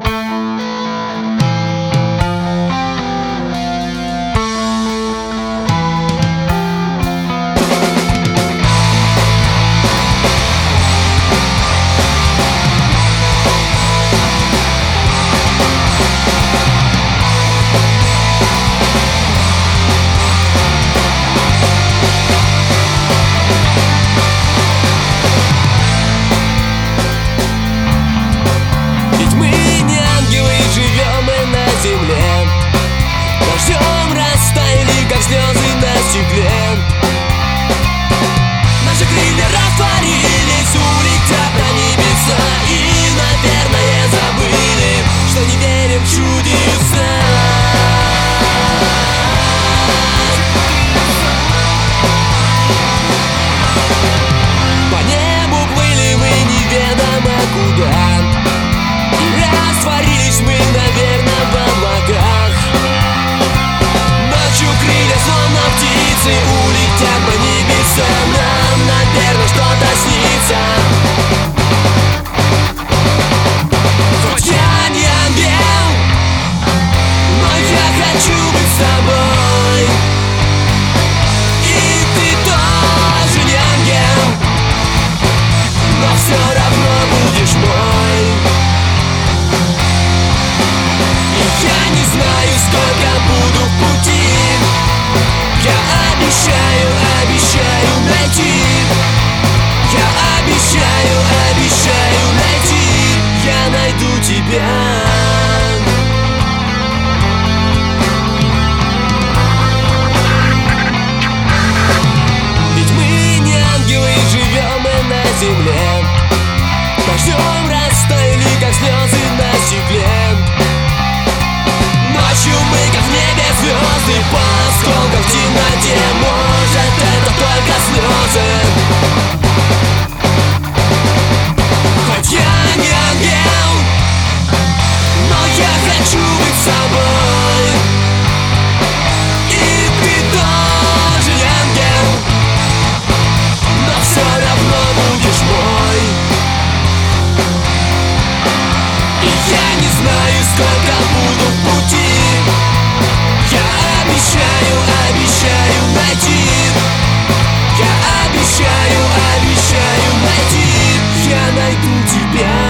Дождем растаяли, как слезы на стекле. Наши крылья растворились, улетят на небеса. И, наверное, забыли, что не верим в чудеса. По небу плыли мы неведомо куда, и растворились мы, наверное, в облаках. Ночью крылья, словно птицы, улетят по небесам. Нам, наверное, что-то снится. Хоть я не ангел, но я хочу быть с тобой. И ты тоже не ангел, но все равно будешь мой. И я не знаю, сколько буду в пути. Я обещаю, обещаю найти. Я обещаю, обещаю найти. Я найду тебя. Ведь мы не ангелы, живем мы на земле. Дождем растаяли, как слезы на стекле. Ночью мы, как в небе звезды, по осколкам в темноте. Может, это только слезы. Хоть я не ангел, но я хочу быть с собой. И ты тоже не ангел, но все равно будешь мой. И я не знаю, сколько буду в пути. Я обещаю, обещаю найти. Я обещаю, обещаю найти. Я найду тебя.